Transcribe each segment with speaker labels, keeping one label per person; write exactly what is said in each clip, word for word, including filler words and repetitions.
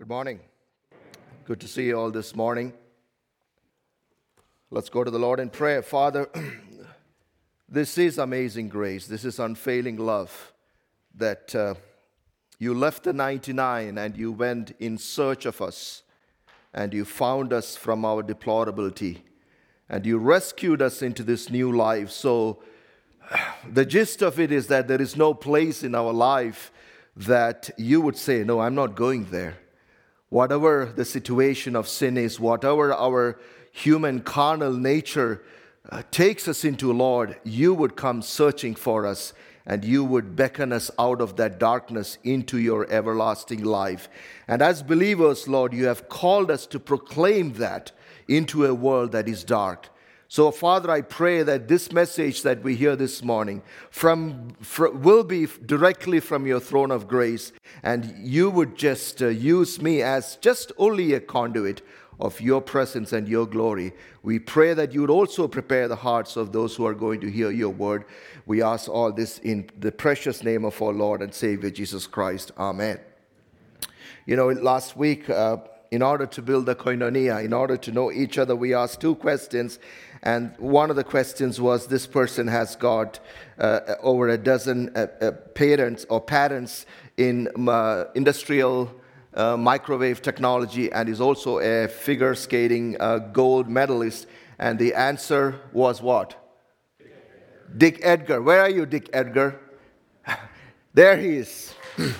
Speaker 1: Good morning. Good to see you all this morning. Let's go to the Lord in prayer. Father, this is amazing grace. This is unfailing love that uh, you left the ninety-nine and you went in search of us and you found us from our deplorability and you rescued us into this new life. So the gist of it is that there is no place in our life that you would say, no, I'm not going there. Whatever the situation of sin is, whatever our human carnal nature uh, takes us into, Lord, you would come searching for us and you would beckon us out of that darkness into your everlasting life. And as believers, Lord, you have called us to proclaim that into a world that is dark. So, Father, I pray that this message that we hear this morning from, from will be directly from your throne of grace, and you would just uh, use me as just only a conduit of your presence and your glory. We pray that you would also prepare the hearts of those who are going to hear your word. We ask all this in the precious name of our Lord and Savior, Jesus Christ. Amen. You know, last week, uh, in order to build the koinonia, in order to know each other, we asked two questions. And one of the questions was, this person has got uh, over a dozen uh, uh, parents or patents in uh, industrial uh, microwave technology and is also a figure skating uh, gold medalist. And the answer was what? Dick Edgar. Where are you, Dick Edgar? There he is.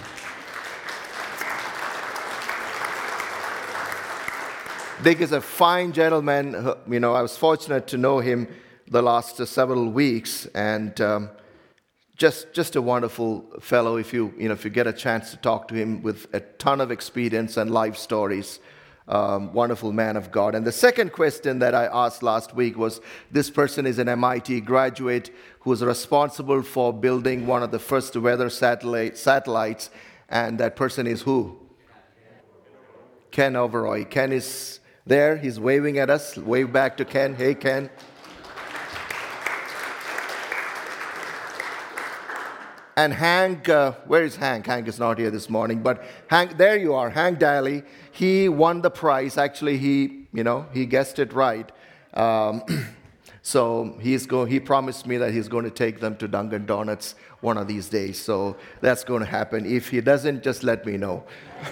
Speaker 1: Dick is a fine gentleman. You know, I was fortunate to know him the last uh, several weeks, and um, just just a wonderful fellow. If you you know if you get a chance to talk to him, with a ton of experience and life stories, um, wonderful man of God. And the second question that I asked last week was: this person is an M I T graduate who is responsible for building one of the first weather satellite satellites, and that person is who? Ken Overoy. Ken is there, he's waving at us. Wave back to Ken. Hey, Ken. And Hank, uh, where is Hank? Hank is not here this morning, but Hank, there you are, Hank Daly. He won the prize. Actually, he, you know, he guessed it right. Um, so he's go. He promised me that he's going to take them to Dunkin' Donuts one of these days. So that's going to happen. If he doesn't, just let me know.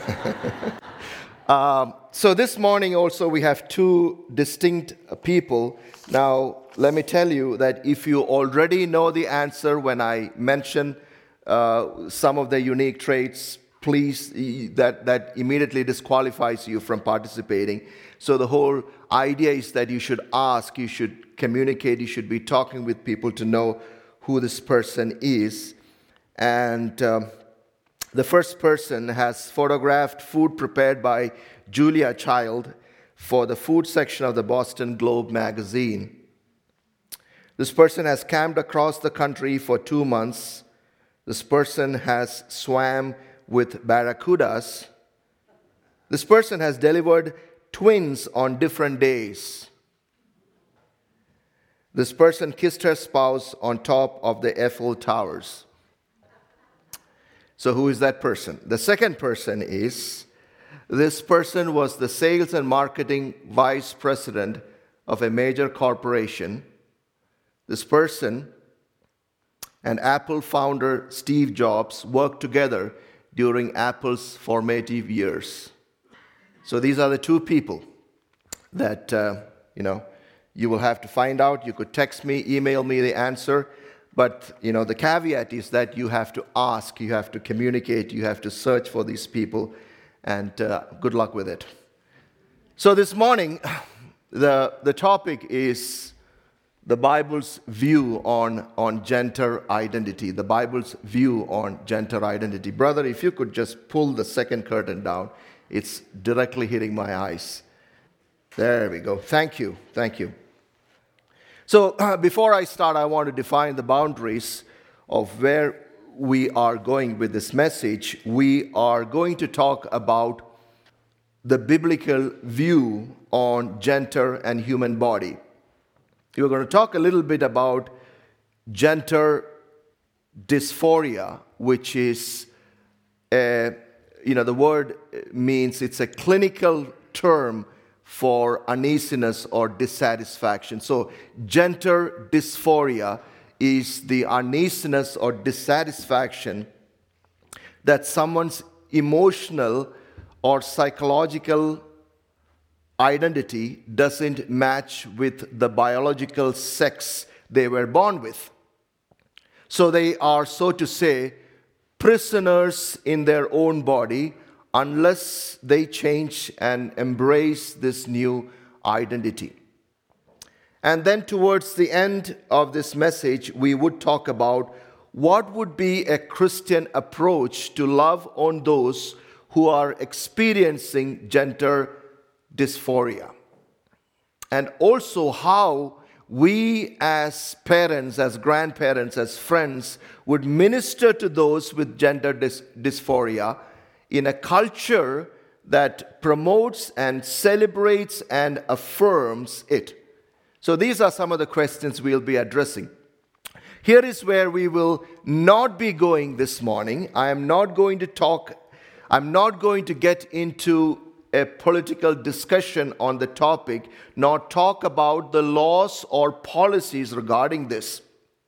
Speaker 1: Um, so this morning also we have two distinct people. Now, let me tell you that if you already know the answer when I mention uh, some of the unique traits, please, that, that immediately disqualifies you from participating. So the whole idea is that you should ask, you should communicate, you should be talking with people to know who this person is. And Um, The first person has photographed food prepared by Julia Child for the food section of the Boston Globe magazine. This person has camped across the country for two months. This person has swam with barracudas. This person has delivered twins on different days. This person kissed her spouse on top of the Eiffel Towers. So who is that person? The second person is, this person was the sales and marketing vice president of a major corporation. This person and Apple founder Steve Jobs worked together during Apple's formative years. So these are the two people that, uh, you know, you will have to find out. You could text me, email me the answer. But, you know, the caveat is that you have to ask, you have to communicate, you have to search for these people, and uh, good luck with it. So this morning, the, the topic is the Bible's view on, on gender identity, the Bible's view on gender identity. Brother, if you could just pull the second curtain down, it's directly hitting my eyes. There we go. Thank you. Thank you. So uh, before I start, I want to define the boundaries of where we are going with this message. We are going to talk about the biblical view on gender and human body. We're going to talk a little bit about gender dysphoria, which is a you know, the word means it's a clinical term for uneasiness or dissatisfaction. So gender dysphoria is the uneasiness or dissatisfaction that someone's emotional or psychological identity doesn't match with the biological sex they were born with. So they are, so to say, prisoners in their own body unless they change and embrace this new identity. And then towards the end of this message, we would talk about what would be a Christian approach to love on those who are experiencing gender dysphoria. And also how we as parents, as grandparents, as friends would minister to those with gender dys- dysphoria in a culture that promotes and celebrates and affirms it. So these are some of the questions we'll be addressing. Here is where we will not be going this morning. I am not going to talk, I'm not going to get into a political discussion on the topic, nor talk about the laws or policies regarding this.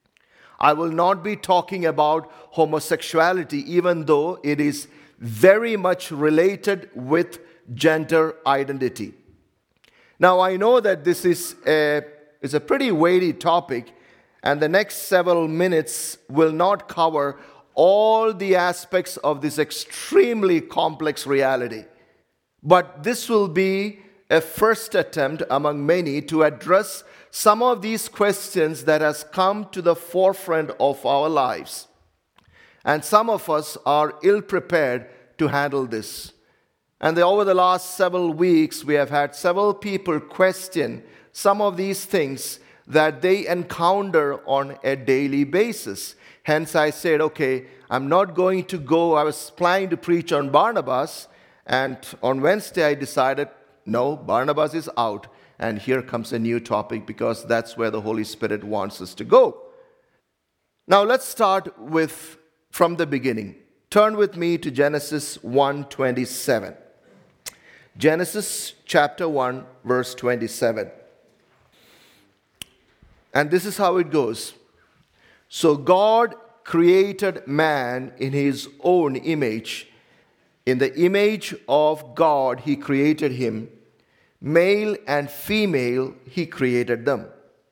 Speaker 1: I will not be talking about homosexuality, even though it is very much related with gender identity. Now, I know that this is a, is a pretty weighty topic, and the next several minutes will not cover all the aspects of this extremely complex reality. But this will be a first attempt among many to address some of these questions that has come to the forefront of our lives. And some of us are ill-prepared to handle this. And the, over the last several weeks, we have had several people question some of these things that they encounter on a daily basis. Hence, I said, okay, I'm not going to go. I was planning to preach on Barnabas, and on Wednesday, I decided, no, Barnabas is out. And here comes a new topic because that's where the Holy Spirit wants us to go. Now, let's start with from the beginning. Turn with me to Genesis one twenty-seven. Genesis chapter one, verse twenty-seven. And this is how it goes. So God created man in his own image. In the image of God, he created him. Male and female, he created them.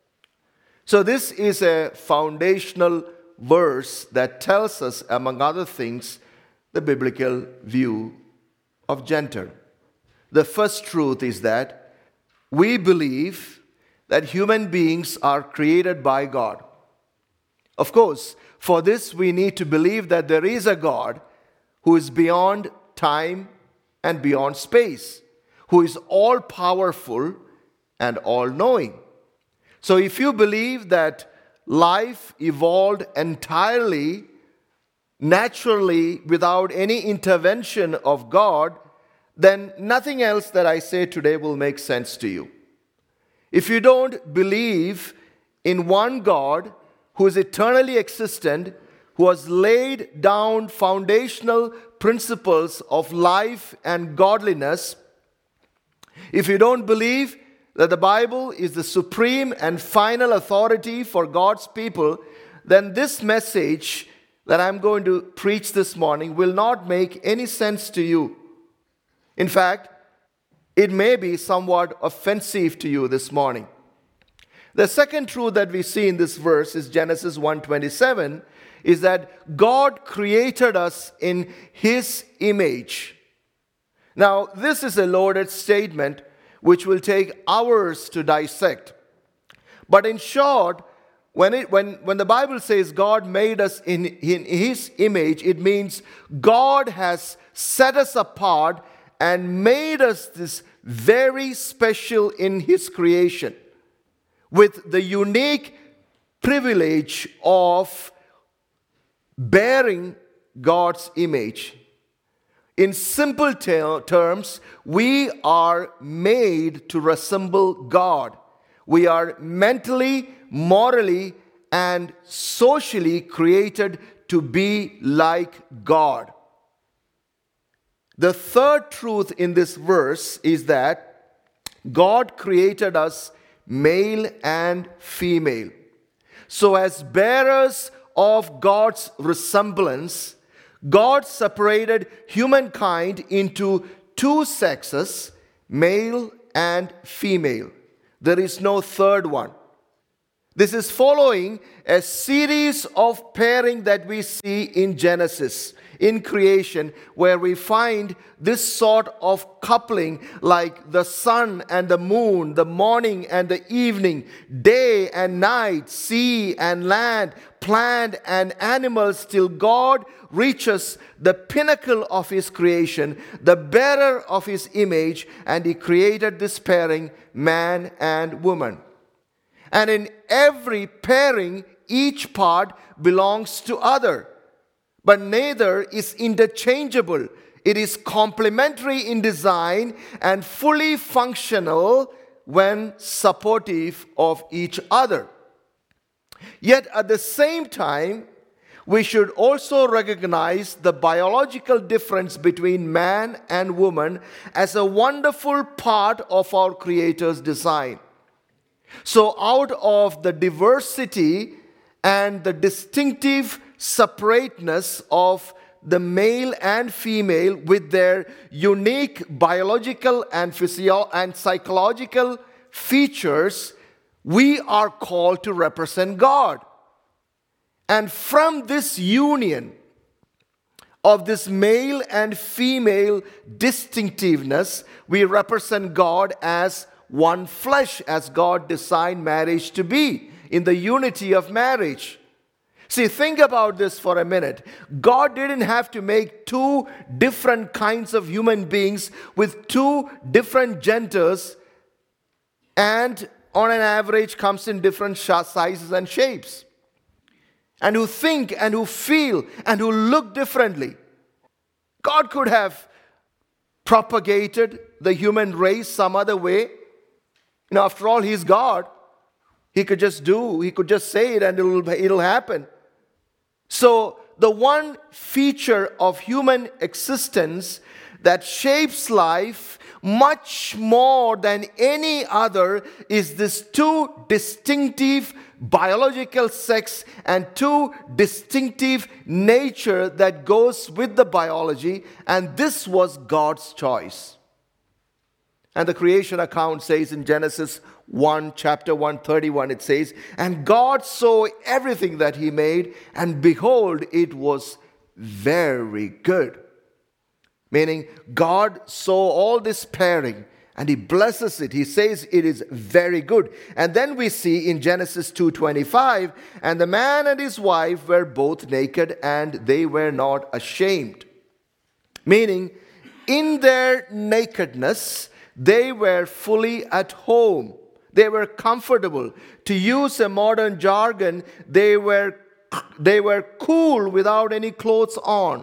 Speaker 1: So this is a foundational verse that tells us, among other things, the biblical view of gender. The first truth is that we believe that human beings are created by God. Of course, for this we need to believe that there is a God who is beyond time and beyond space, who is all-powerful and all-knowing. So if you believe that life evolved entirely, naturally, without any intervention of God, then nothing else that I say today will make sense to you. If you don't believe in one God who is eternally existent, who has laid down foundational principles of life and godliness, if you don't believe that the Bible is the supreme and final authority for God's people, then this message that I'm going to preach this morning will not make any sense to you. In fact, it may be somewhat offensive to you this morning. The second truth that we see in this verse is Genesis one twenty-seven, is that God created us in His image. Now, this is a loaded statement which will take hours to dissect. But in short, when, it, when, when the Bible says God made us in, in His image, it means God has set us apart and made us this very special in His creation, with the unique privilege of bearing God's image. In simple ter- terms, we are made to resemble God. We are mentally, morally, and socially created to be like God. The third truth in this verse is that God created us male and female. So as bearers of God's resemblance, God separated humankind into two sexes, male and female. There is no third one. This is following a series of pairing that we see in Genesis, in creation, where we find this sort of coupling like the sun and the moon, the morning and the evening, day and night, sea and land, plant and animals, till God reaches the pinnacle of his creation, the bearer of his image, and he created this pairing, man and woman. And in every pairing, each part belongs to other. But neither is interchangeable. It is complementary in design and fully functional when supportive of each other. Yet at the same time, we should also recognize the biological difference between man and woman as a wonderful part of our Creator's design. So out of the diversity and the distinctive separateness of the male and female with their unique biological and physio- and psychological features, we are called to represent God. And from this union of this male and female distinctiveness, we represent God as one flesh, as God designed marriage to be, in the unity of marriage. See, think about this for a minute. God didn't have to make two different kinds of human beings with two different genders, and on an average comes in different sizes and shapes, and who think and who feel and who look differently. God could have propagated the human race some other way. You know, after all, he's God. He could just do, he could just say it and it'll, it'll happen. So the one feature of human existence that shapes life much more than any other is this two distinctive biological sex and two distinctive nature that goes with the biology, and this was God's choice. And the creation account says in Genesis one, chapter one thirty-one, it says, "And God saw everything that he made, and behold, it was very good." Meaning, God saw all this pairing, and he blesses it. He says it is very good. And then we see in Genesis two twenty-five, "And the man and his wife were both naked, and they were not ashamed." Meaning, in their nakedness, they were fully at home. They were comfortable. To use a modern jargon, they were, they were cool without any clothes on.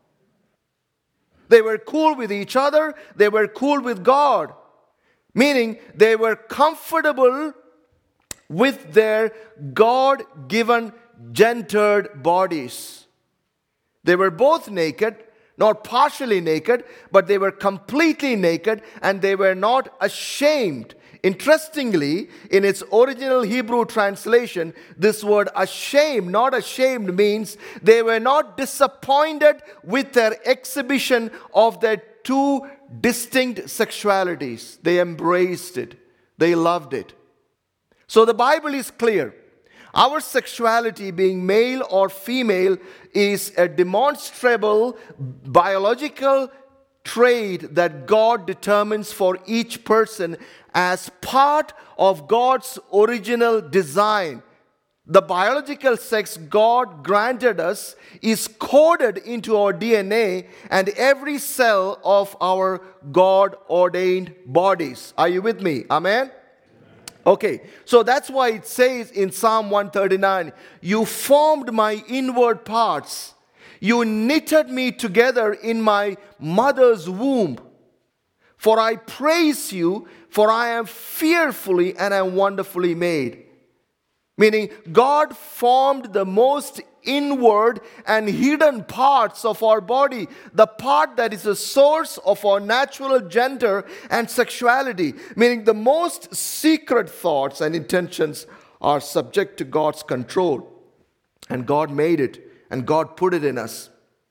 Speaker 1: They were cool with each other. They were cool with God. Meaning they were comfortable with their God-given gendered bodies. They were both naked, not partially naked, but they were completely naked, and they were not ashamed. Interestingly, in its original Hebrew translation, this word ashamed, not ashamed, means they were not disappointed with their exhibition of their two distinct sexualities. They embraced it. They loved it. So the Bible is clear. Our sexuality, being male or female, is a demonstrable biological trait that God determines for each person as part of God's original design. The biological sex God granted us is coded into our D N A and every cell of our God-ordained bodies. Are you with me? Amen? Okay, so that's why it says in Psalm one thirty-nine, "You formed my inward parts. You knitted me together in my mother's womb. For I praise you, for I am fearfully and am wonderfully made." Meaning, God formed the most inward and hidden parts of our body, the part that is the source of our natural gender and sexuality. Meaning, the most secret thoughts and intentions are subject to God's control. And God made it, and God put it in us.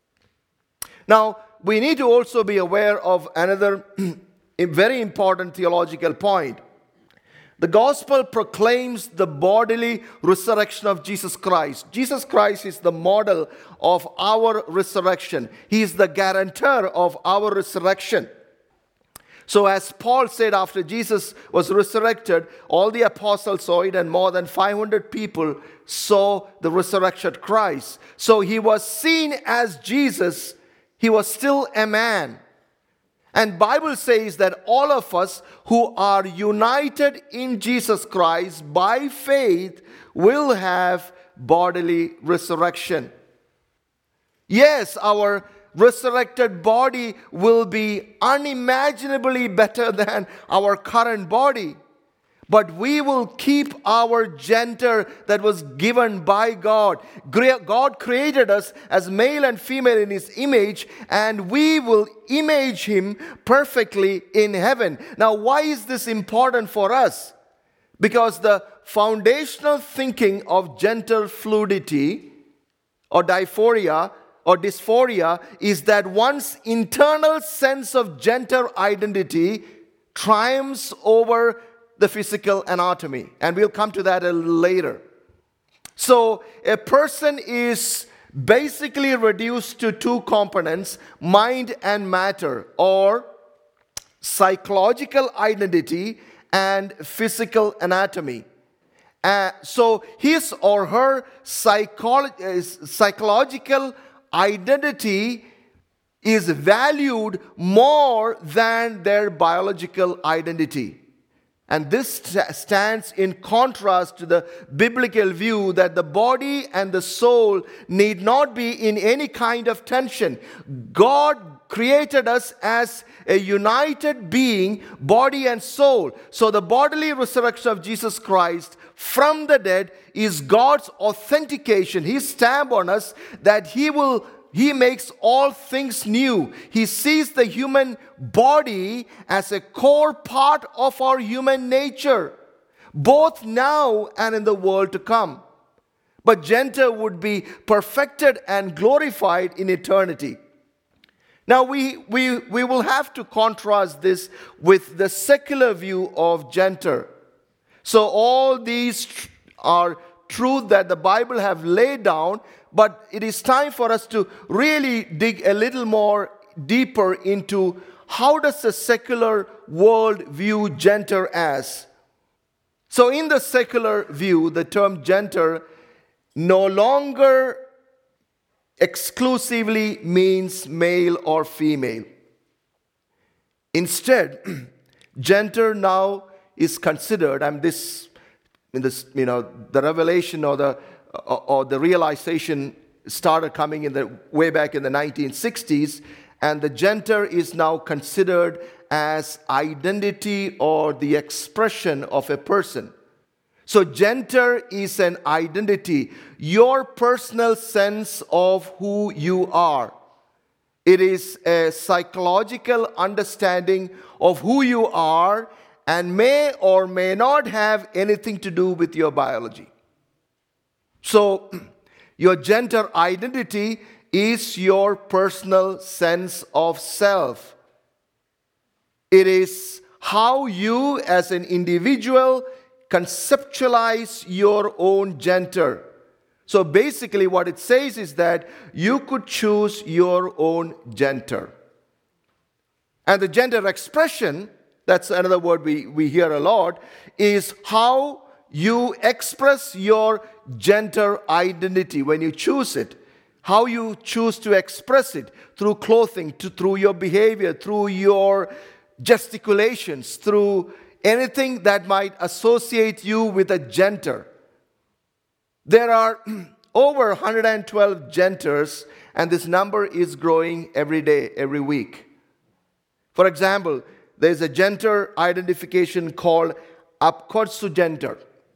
Speaker 1: Now, we need to also be aware of another very important theological point. The gospel proclaims the bodily resurrection of Jesus Christ. Jesus Christ is the model of our resurrection. He is the guarantor of our resurrection. So as Paul said, after Jesus was resurrected, all the apostles saw it, and more than five hundred people saw the resurrected Christ. So he was seen as Jesus. He was still a man. And Bible says that all of us who are united in Jesus Christ by faith will have bodily resurrection. Yes, our resurrected body will be unimaginably better than our current body. But we will keep our gender that was given by God. God created us as male and female in His image, and we will image Him perfectly in heaven. Now, why is this important for us? Because the foundational thinking of gender fluidity or dysphoria or dysphoria is that one's internal sense of gender identity triumphs over the physical anatomy. And we'll come to that a little later. So a person is basically reduced to two components, mind and matter, or psychological identity and physical anatomy. Uh, so his or her psycholo- uh, psychological identity is valued more than their biological identity. And this st- stands in contrast to the biblical view that the body and the soul need not be in any kind of tension. God created us as a united being, body and soul. So the bodily resurrection of Jesus Christ from the dead is God's authentication, His stamp on us that He will He makes all things new. He sees the human body as a core part of our human nature, both now and in the world to come. But gender would be perfected and glorified in eternity. Now we, we, we will have to contrast this with the secular view of gender. So all these tr- are truths that the Bible have laid down, but it is time for us to really dig a little more deeper into how does the secular world view gender as. So in the secular view, the term gender no longer exclusively means male or female. Instead, gender now is considered, and this, in this, you know, the revelation or the or, or the realization started coming in the way back in the nineteen sixties, and the gender is now considered as identity or the expression of a person. So gender is an identity, your personal sense of who you are. It is a psychological understanding of who you are and may or may not have anything to do with your biology. So your gender identity is your personal sense of self. It is how you as an individual conceptualize your own gender. So basically what it says is that you could choose your own gender. And the gender expression, that's another word we, we hear a lot, is how you express your gender identity when you choose it. How you choose to express it through clothing, to, through your behavior, through your gesticulations, through anything that might associate you with a gender. There are over one hundred twelve genders, and this number is growing every day, every week. For example, there's a gender identification called Apkotsugender.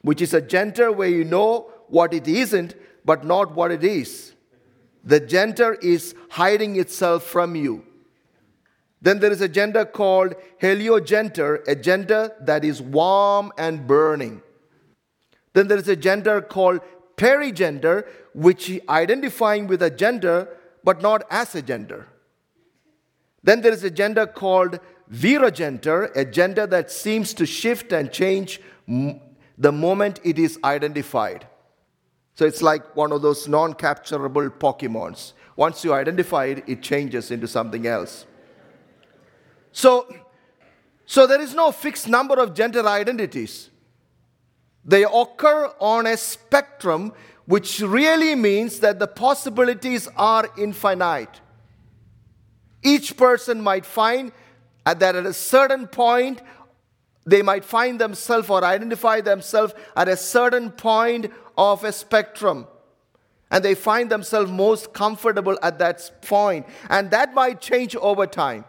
Speaker 1: which is a gender where you know what it isn't, but not what it is. The gender is hiding itself from you. Then there is a gender called heliogender, a gender that is warm and burning. Then there is a gender called perigender, which is identifying with a gender, but not as a gender. Then there is a gender called virogender, a gender that seems to shift and change m- the moment it is identified. So it's like one of those non-capturable Pokemons. Once you identify it, it changes into something else. So, so there is no fixed number of gender identities. They occur on a spectrum, which really means that the possibilities are infinite. Each person might find that at a certain point, they might find themselves or identify themselves at a certain point of a spectrum. And they find themselves most comfortable at that point. And that might change over time.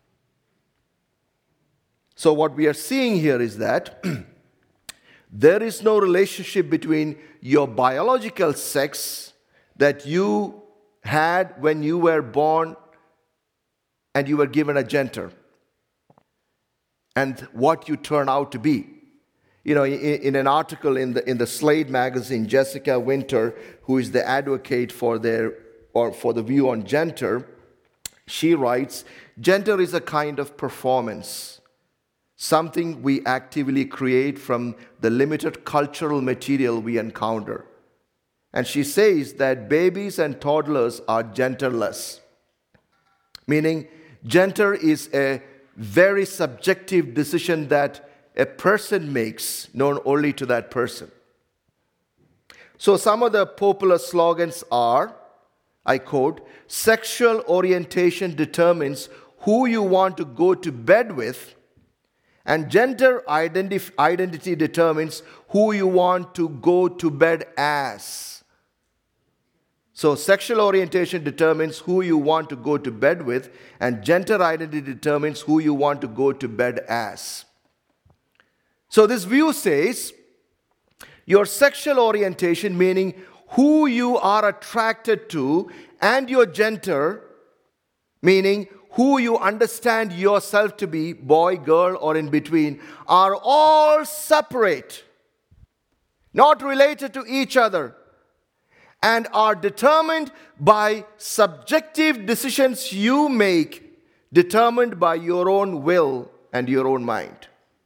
Speaker 1: So what we are seeing here is that there is no relationship between your biological sex that you had when you were born and you were given a gender and what you turn out to be. You know, in, in an article in the in the Slate magazine, Jessica Winter, who is the advocate for their or for the view on gender, she writes, "Gender is a kind of performance, something we actively create from the limited cultural material we encounter." And she says that babies and toddlers are genderless, meaning gender is a very subjective decision that a person makes, known only to that person. So some of the popular slogans are, I quote, "Sexual orientation determines who you want to go to bed with, and gender identif- identity determines who you want to go to bed as." So sexual orientation determines who you want to go to bed with, and gender identity determines who you want to go to bed as. So this view says your sexual orientation, meaning who you are attracted to, and your gender, meaning who you understand yourself to be, boy, girl, or in between, are all separate, not related to each other, and are determined by subjective decisions you make, determined by your own will and your own mind.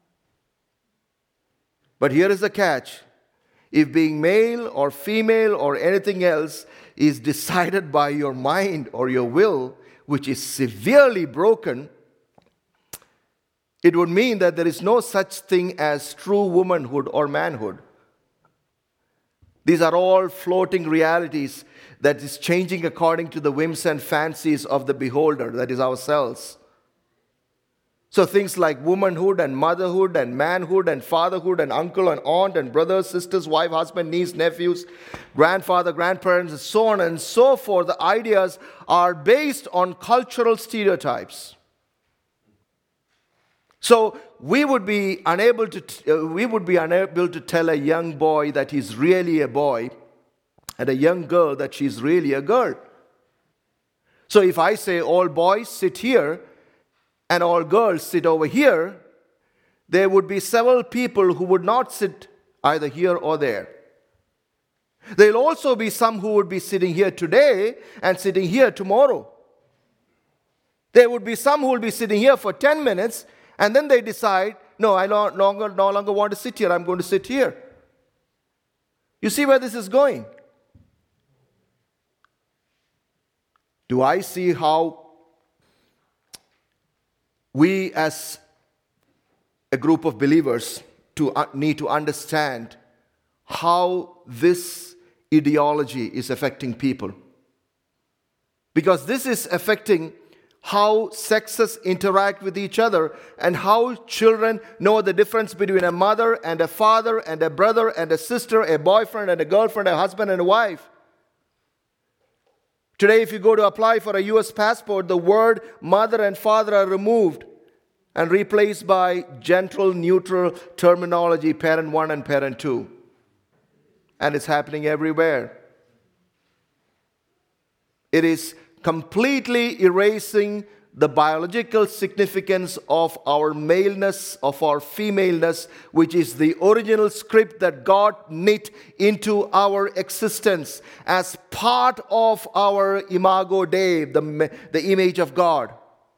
Speaker 1: But here is the catch. If being male or female or anything else is decided by your mind or your will, which is severely broken, it would mean that there is no such thing as true womanhood or manhood. These are all floating realities that is changing according to the whims and fancies of the beholder, that is ourselves. So things like womanhood and motherhood and manhood and fatherhood and uncle and aunt and brothers, sisters, wife, husband, niece, nephews, grandfather, grandparents, and so on and so forth, the ideas are based on cultural stereotypes. So we would be unable to t- uh, we would be unable to tell a young boy that he's really a boy and a young girl that she's really a girl. So if I say all boys sit here and all girls sit over here, there would be several people who would not sit either here or there. There will also be some who would be sitting here today and sitting here tomorrow. There would be some who will be sitting here for ten minutes and then they decide, no, I no longer, no longer want to sit here, I'm going to sit here. You see where this is going? Do I see how we as a group of believers to, uh, need to understand how this ideology is affecting people? Because this is affecting how sexes interact with each other and how children know the difference between a mother and a father and a brother and a sister, a boyfriend and a girlfriend, a husband and a wife. Today, if you go to apply for a U S passport, the word mother and father are removed and replaced by gentle, neutral terminology, parent one and parent two. And it's happening everywhere. It is completely erasing the biological significance of our maleness, of our femaleness, which is the original script that God knit into our existence as part of our imago Dei, the, the image of God.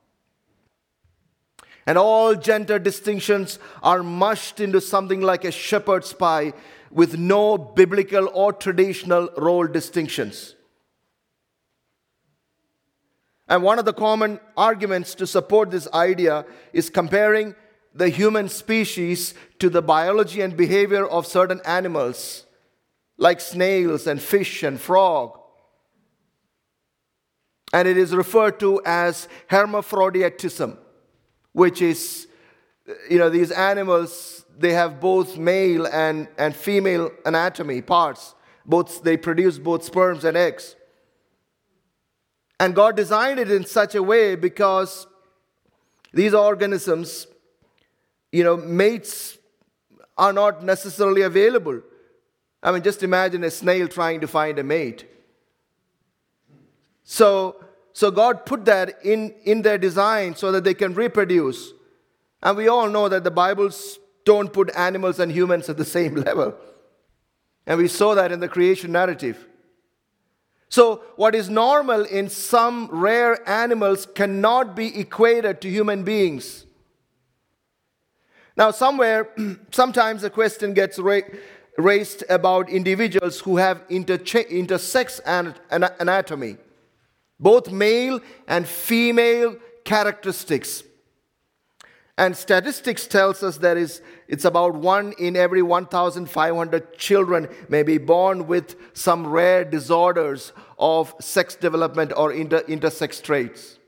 Speaker 1: And all gender distinctions are mushed into something like a shepherd's pie with no biblical or traditional role distinctions. And one of the common arguments to support this idea is comparing the human species to the biology and behavior of certain animals, like snails and fish and frog. And it is referred to as hermaphroditism, which is, you know, these animals, they have both male and, and female anatomy parts. Both, they produce both sperms and eggs. And God designed it in such a way because these organisms, you know, mates are not necessarily available. I mean, just imagine a snail trying to find a mate. So, so God put that in, in their design so that they can reproduce. And we all know that the Bibles don't put animals and humans at the same level. And we saw that in the creation narrative. So what is normal in some rare animals cannot be equated to human beings. Now somewhere, sometimes a question gets ra- raised about individuals who have intercha- intersex an- an- anatomy, both male and female characteristics. And statistics tells us that is it's about one in every one thousand five hundred children may be born with some rare disorders of sex development or inter, intersex traits.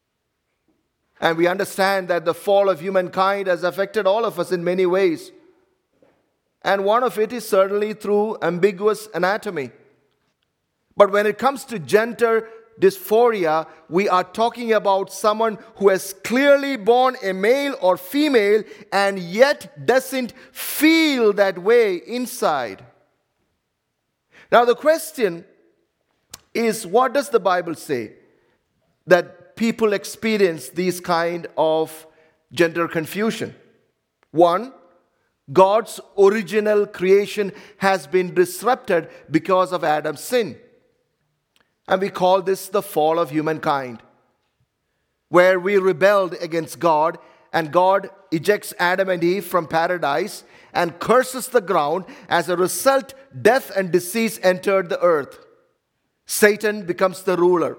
Speaker 1: And we understand that the fall of humankind has affected all of us in many ways. And one of it is certainly through ambiguous anatomy. But when it comes to gender dysphoria, we are talking about someone who has clearly born a male or female and yet doesn't feel that way inside. Now the question is, what does the Bible say? That people experience these kind of gender confusion. One, God's original creation has been disrupted because of Adam's sin. And we call this the fall of humankind, where we rebelled against God and God ejects Adam and Eve from paradise and curses the ground. As a result, death and disease entered the earth. Satan becomes the ruler.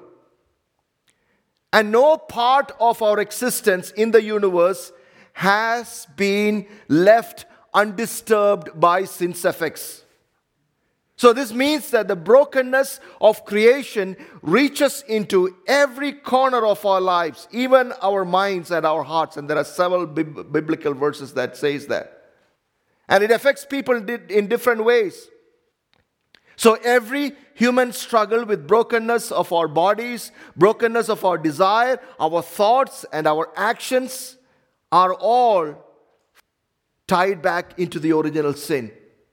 Speaker 1: And no part of our existence in the universe has been left undisturbed by sin's effects. So this means that the brokenness of creation reaches into every corner of our lives, even our minds and our hearts. And there are several bib- biblical verses that says that. And it affects people in different ways. So every human struggle with brokenness of our bodies, brokenness of our desire, our thoughts and our actions are all tied back into the original sin.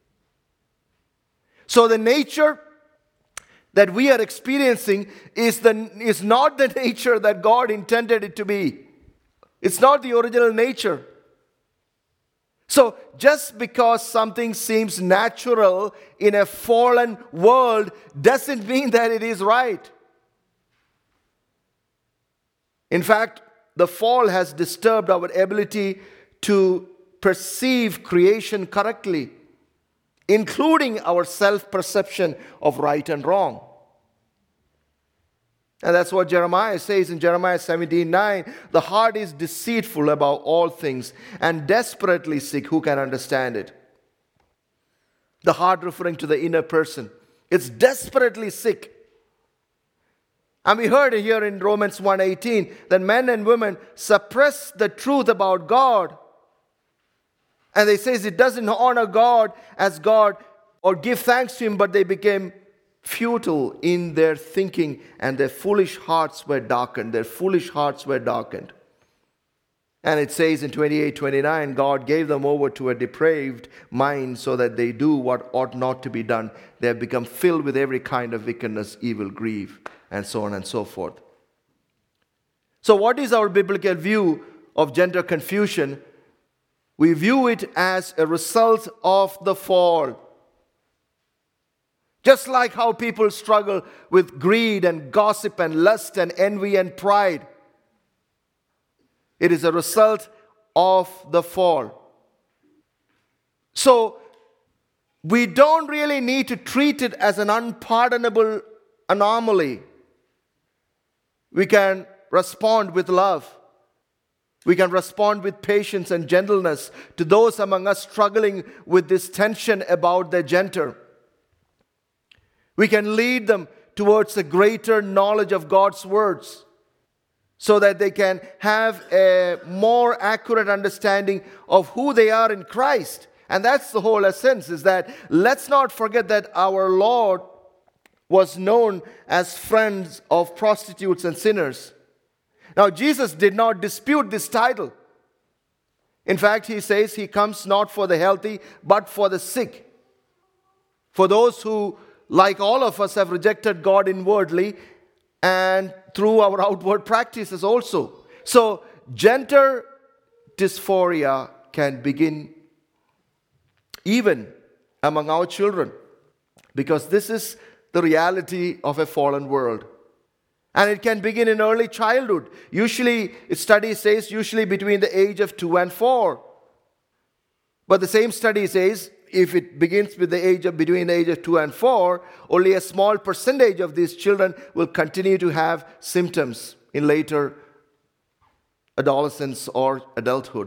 Speaker 1: So the nature that we are experiencing is, the, is not the nature that God intended it to be. It's not the original nature. So just because something seems natural in a fallen world doesn't mean that it is right. In fact, the fall has disturbed our ability to perceive creation correctly, including our self-perception of right and wrong. And that's what Jeremiah says in Jeremiah seventeen nine. The heart is deceitful about all things and desperately sick. Who can understand it? The heart referring to the inner person. It's desperately sick. And we heard here in Romans one eighteen that men and women suppress the truth about God. And they say it doesn't honor God as God or give thanks to Him, but they became futile in their thinking and their foolish hearts were darkened. Their foolish hearts were darkened. And it says in twenty-eight twenty-nine, God gave them over to a depraved mind so that they do what ought not to be done. They have become filled with every kind of wickedness, evil, grief, and so on and so forth. So what is our biblical view of gender confusion? We view it as a result of the fall. Just like how people struggle with greed and gossip and lust and envy and pride. It is a result of the fall. So, we don't really need to treat it as an unpardonable anomaly. We can respond with love. We can respond with patience and gentleness to those among us struggling with this tension about their gender. We can lead them towards a greater knowledge of God's words, so that they can have a more accurate understanding of who they are in Christ. And that's the whole essence, is that let's not forget that our Lord was known as friends of prostitutes and sinners. Now, Jesus did not dispute this title. In fact, he says he comes not for the healthy, but for the sick. For those who, like all of us, have rejected God inwardly and through our outward practices also. So, gender dysphoria can begin even among our children, because this is the reality of a fallen world. And it can begin in early childhood. Usually, study says usually between the age of two and four. But the same study says if it begins with the age of between the age of two and four, only a small percentage of these children will continue to have symptoms in later adolescence or adulthood.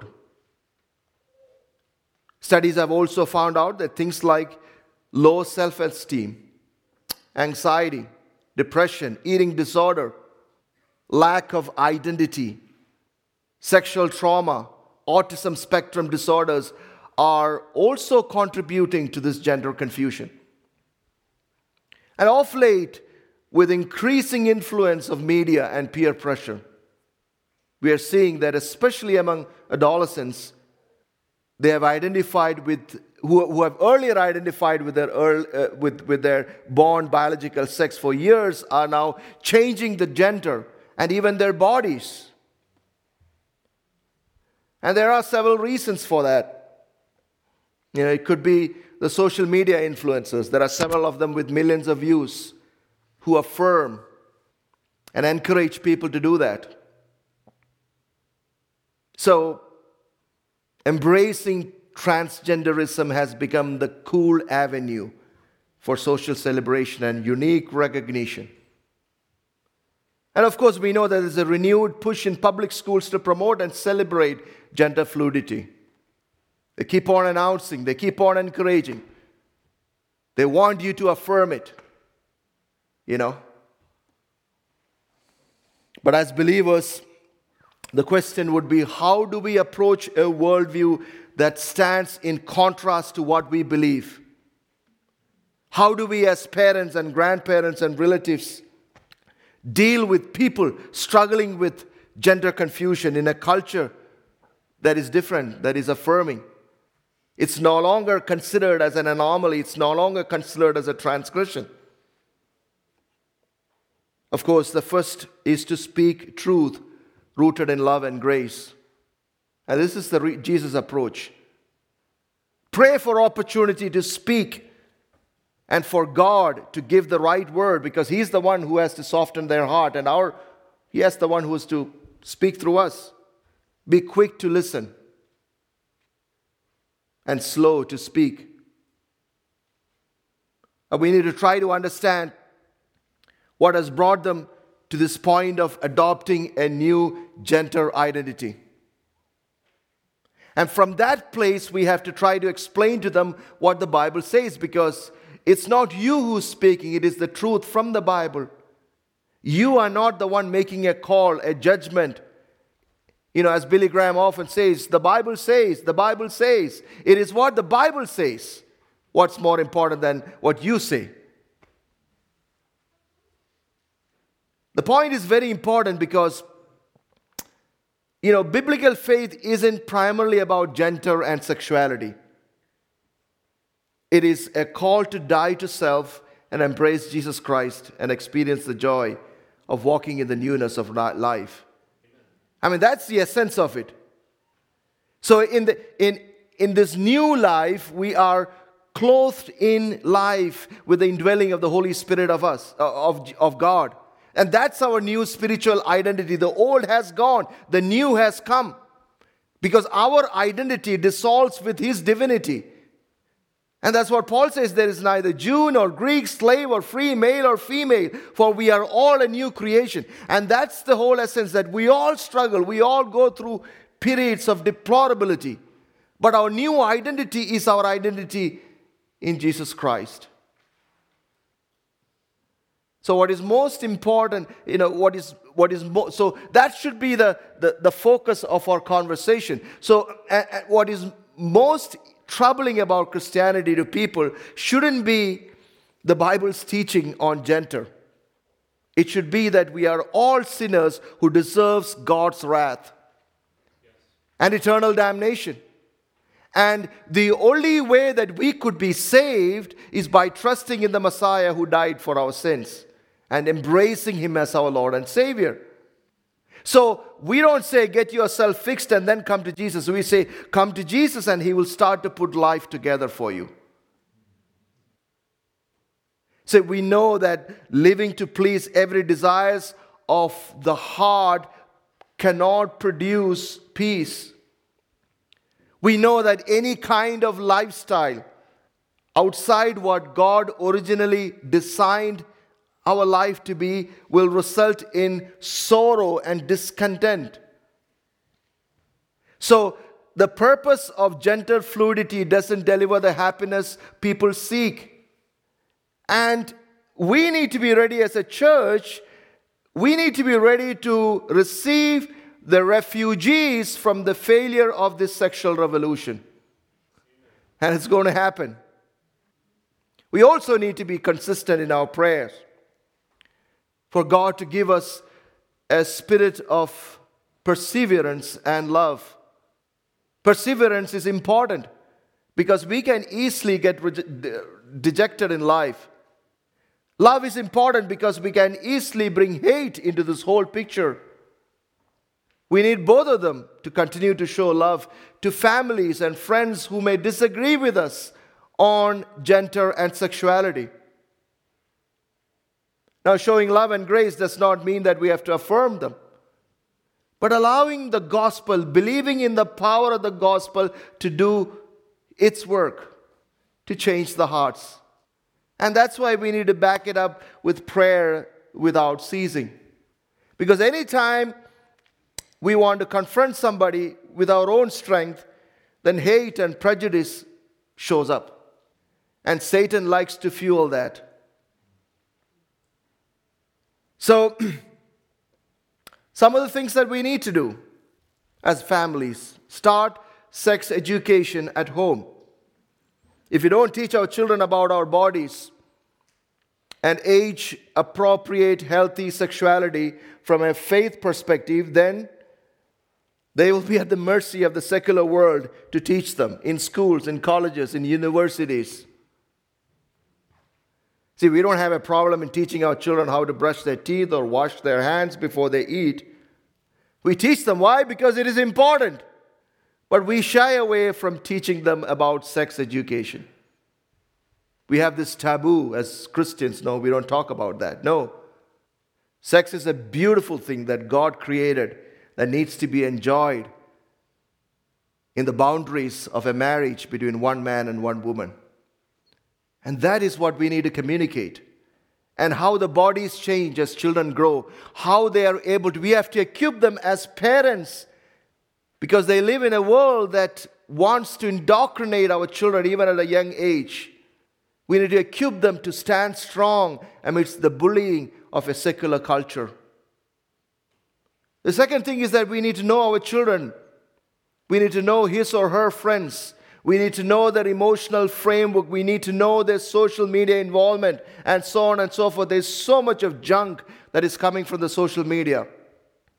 Speaker 1: Studies have also found out that things like low self-esteem, anxiety, depression, eating disorder, lack of identity, sexual trauma, autism spectrum disorders are also contributing to this gender confusion. And of late, with increasing influence of media and peer pressure, we are seeing that especially among adolescents, they have identified with, who, who have earlier identified with their, early, uh, with, with their born biological sex for years, are now changing the gender and even their bodies. And there are several reasons for that. You know, it could be the social media influencers. There are several of them with millions of views who affirm and encourage people to do that. So, embracing transgenderism has become the cool avenue for social celebration and unique recognition. And of course, we know that there's a renewed push in public schools to promote and celebrate gender fluidity. They keep on announcing, they keep on encouraging. They want you to affirm it, you know. But as believers, the question would be, how do we approach a worldview that stands in contrast to what we believe? How do we as parents and grandparents and relatives deal with people struggling with gender confusion in a culture that is different, that is affirming? It's no longer considered as an anomaly. It's no longer considered as a transgression. Of course, the first is to speak truth rooted in love and grace. And this is the re- Jesus approach. Pray for opportunity to speak and for God to give the right word, because He's the one who has to soften their heart, and our He has the one who is to speak through us. Be quick to listen and slow to speak. And we need to try to understand what has brought them to this point of adopting a new gender identity. And from that place, we have to try to explain to them what the Bible says, because it's not you who's speaking, it is the truth from the Bible. You are not the one making a call, a judgment. You know, as Billy Graham often says, the Bible says, the Bible says. It is what the Bible says. What's more important than what you say? The point is very important because, you know, biblical faith isn't primarily about gender and sexuality. It is a call to die to self and embrace Jesus Christ and experience the joy of walking in the newness of life. I mean, that's the essence of it. So in the in in this new life, we are clothed in life with the indwelling of the Holy Spirit of us, of, of God. And that's our new spiritual identity. The old has gone, the new has come. Because our identity dissolves with His divinity. And that's what Paul says, there is neither Jew nor Greek, slave or free, male or female, for we are all a new creation. And that's the whole essence, that we all struggle, we all go through periods of deplorability. But our new identity is our identity in Jesus Christ. So what is most important, you know, what is what is mo- so that should be the, the, the focus of our conversation. So uh, uh, what is most troubling about Christianity to people shouldn't be the Bible's teaching on gender. It should be that we are all sinners who deserves God's wrath and eternal damnation. And the only way that we could be saved is by trusting in the Messiah who died for our sins and embracing Him as our Lord and Savior. So we don't say, get yourself fixed and then come to Jesus. We say, come to Jesus and He will start to put life together for you. So we know that living to please every desires of the heart cannot produce peace. We know that any kind of lifestyle outside what God originally designed our life to be will result in sorrow and discontent. So the purpose of gender fluidity doesn't deliver the happiness people seek. And we need to be ready as a church. We need to be ready to receive the refugees from the failure of this sexual revolution. And it's going to happen. We also need to be consistent in our prayers for God to give us a spirit of perseverance and love. Perseverance is important because we can easily get dejected in life. Love is important because we can easily bring hate into this whole picture. We need both of them to continue to show love to families and friends who may disagree with us on gender and sexuality. Now, showing love and grace does not mean that we have to affirm them, but allowing the gospel, believing in the power of the gospel to do its work, to change the hearts. And that's why we need to back it up with prayer without ceasing. Because anytime we want to confront somebody with our own strength, then hate and prejudice shows up. And Satan likes to fuel that. So, some of the things that we need to do as families: start sex education at home. If we don't teach our children about our bodies and age-appropriate healthy sexuality from a faith perspective, then they will be at the mercy of the secular world to teach them in schools, in colleges, in universities. See, we don't have a problem in teaching our children how to brush their teeth or wash their hands before they eat. We teach them. Why? Because it is important. But we shy away from teaching them about sex education. We have this taboo as Christians. No, we don't talk about that. No. Sex is a beautiful thing that God created that needs to be enjoyed in the boundaries of a marriage between one man and one woman. And that is what we need to communicate. And how the bodies change as children grow. How they are able to, we have to equip them as parents, because they live in a world that wants to indoctrinate our children even at a young age. We need to equip them to stand strong amidst the bullying of a secular culture. The second thing is that we need to know our children. We need to know his or her friends. We need to know their emotional framework. We need to know their social media involvement and so on and so forth. There's so much of junk that is coming from the social media.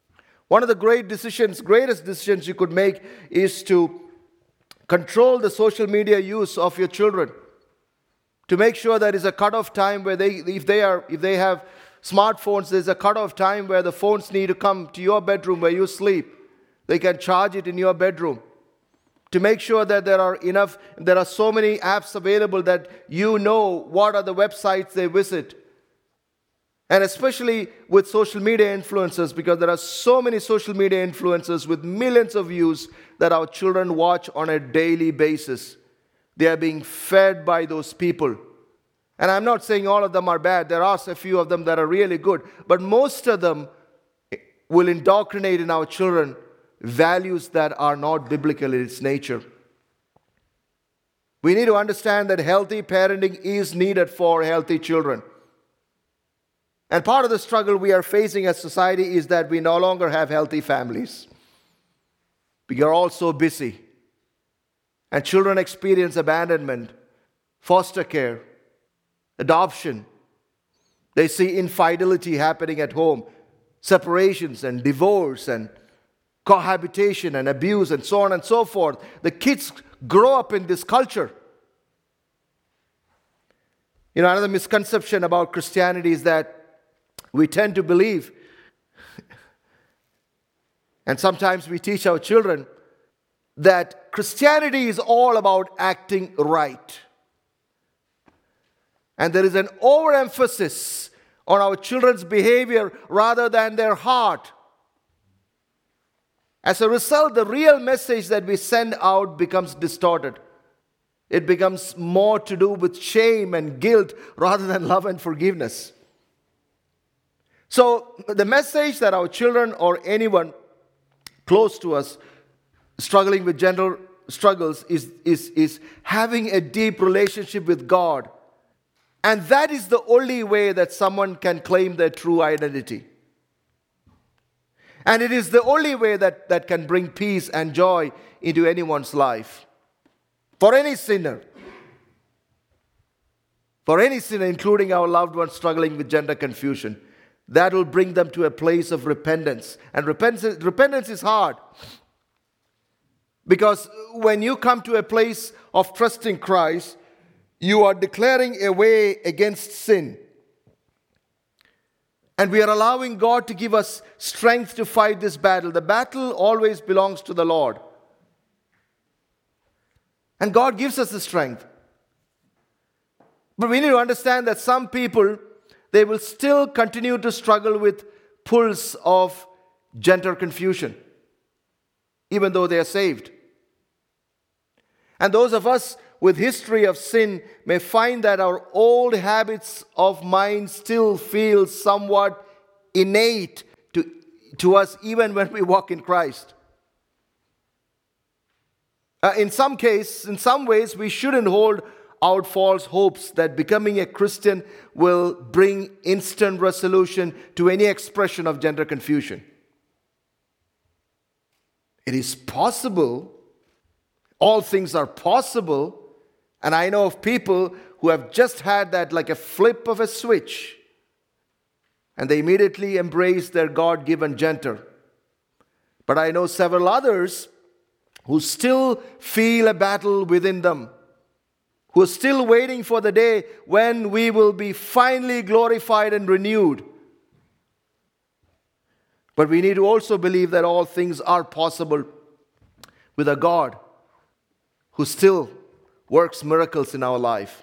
Speaker 1: One of the great decisions, greatest decisions you could make is to control the social media use of your children. To make sure there is a cutoff time where they, if they are, if they have smartphones, there's a cutoff time where the phones need to come to your bedroom where you sleep. They can charge it in your bedroom. To make sure that there are enough, there are so many apps available that you know what are the websites they visit. And especially with social media influencers, because there are so many social media influencers with millions of views that our children watch on a daily basis. They are being fed by those people. And I'm not saying all of them are bad. There are a few of them that are really good. But most of them will indoctrinate in our children values that are not biblical in its nature. We need to understand that healthy parenting is needed for healthy children. And part of the struggle we are facing as society is that we no longer have healthy families. We are all so busy. And children experience abandonment, foster care, adoption. They see infidelity happening at home, separations and divorce and cohabitation and abuse and so on and so forth. The kids grow up in this culture. You know, another misconception about Christianity is that we tend to believe, and sometimes we teach our children, that Christianity is all about acting right. And there is an overemphasis on our children's behavior rather than their heart. As a result, the real message that we send out becomes distorted. It becomes more to do with shame and guilt rather than love and forgiveness. So, the message that our children or anyone close to us struggling with gender struggles is, is, is having a deep relationship with God. And that is the only way that someone can claim their true identity. And it is the only way that, that can bring peace and joy into anyone's life. For any sinner. For any sinner, including our loved ones struggling with gender confusion. That will bring them to a place of repentance. And repentance, repentance is hard. Because when you come to a place of trusting Christ, you are declaring a way against sin. And we are allowing God to give us strength to fight this battle. The battle always belongs to the Lord. And God gives us the strength. But we need to understand that some people, they will still continue to struggle with pulls of gender confusion, even though they are saved. And those of us with history of sin may find that our old habits of mind still feel somewhat innate to, to us even when we walk in Christ. Uh, in some case, in some ways, we shouldn't hold out false hopes that becoming a Christian will bring instant resolution to any expression of gender confusion. It is possible. All things are possible. And I know of people who have just had that like a flip of a switch. And they immediately embrace their God-given gender. But I know several others who still feel a battle within them. Who are still waiting for the day when we will be finally glorified and renewed. But we need to also believe that all things are possible with a God who still works miracles in our life.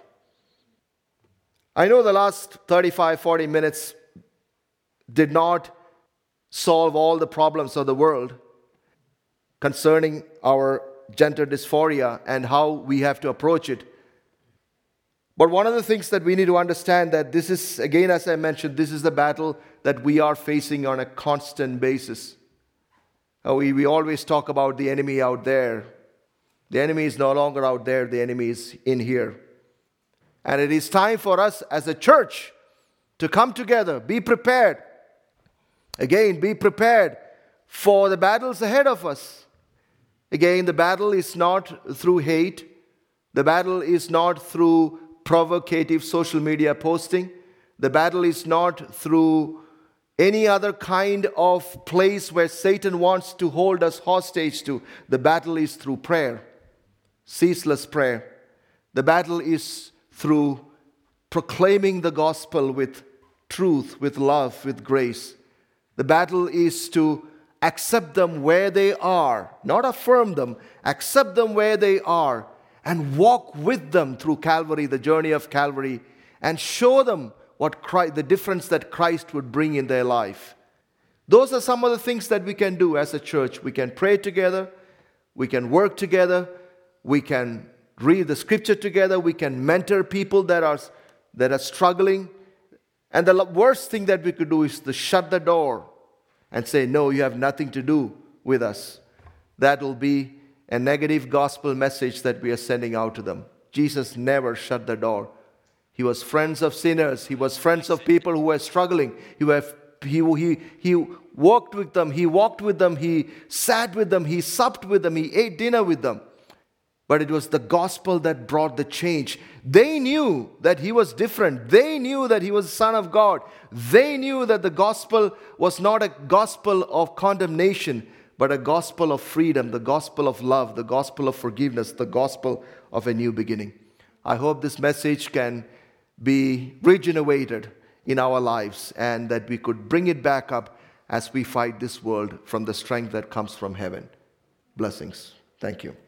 Speaker 1: I know the last thirty-five, forty minutes did not solve all the problems of the world concerning our gender dysphoria and how we have to approach it. But one of the things that we need to understand that this is, again, as I mentioned, this is the battle that we are facing on a constant basis. Uh, we, we always talk about the enemy out there. The enemy is no longer out there. The enemy is in here. And it is time for us as a church to come together, be prepared. Again, be prepared for the battles ahead of us. Again, the battle is not through hate. The battle is not through provocative social media posting. The battle is not through any other kind of place where Satan wants to hold us hostage to. The battle is through prayer, ceaseless prayer. The battle is through proclaiming the gospel with truth, with love, with grace. The battle is to accept them where they are, not affirm them, accept them where they are, and walk with them through Calvary, the journey of Calvary, and show them what Christ, the difference that Christ would bring in their life. Those are some of the things that we can do as a church. We can pray together, we can work together, we can read the scripture together, we can mentor people that are, that are struggling. And the worst thing that we could do is to shut the door and say, no, you have nothing to do with us. That will be a negative gospel message that we are sending out to them. Jesus never shut the door. He was friends of sinners. He was friends of people who were struggling. He, were, he, he, he walked with them. He walked with them. He sat with them. He supped with them. He ate dinner with them. But it was the gospel that brought the change. They knew that he was different. They knew that he was the Son of God. They knew that the gospel was not a gospel of condemnation, but a gospel of freedom, the gospel of love, the gospel of forgiveness, the gospel of a new beginning. I hope this message can be regenerated in our lives and that we could bring it back up as we fight this world from the strength that comes from heaven. Blessings. Thank you.